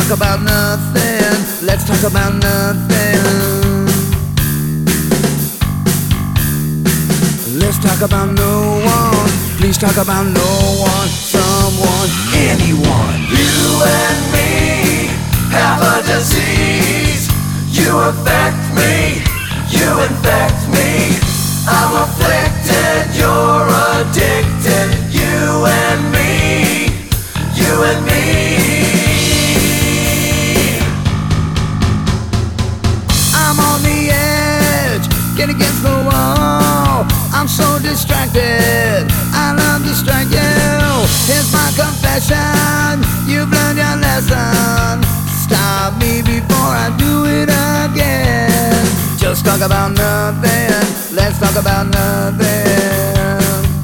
talk about nothing. Let's talk about nothing. Let's talk about no one. Please talk about no one, someone, anyone. You and me have a disease. You affect me, you infect me. I'm afflicted, you're addicted. You and me, you and me. I'm on the edge, get against the wall. I'm so distracted, I love distract you. Here's my confession, you've learned your lesson. Stop me before I do it again. Just talk about nothing, let's talk about nothing.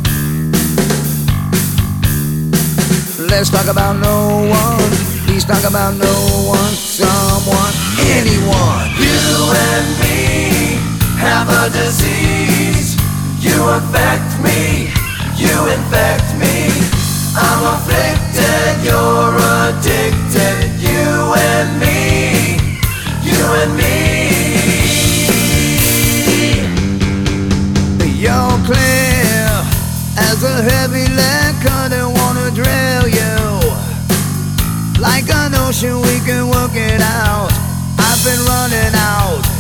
Let's talk about no one, please talk about no one, someone, anyone. You and me have a disease. You affect me, you infect me. I'm afflicted, you're addicted. You and me, you and me. You're clear as a heavy lead cutter, wanna drill you. Like an ocean we can work it out. I've been running out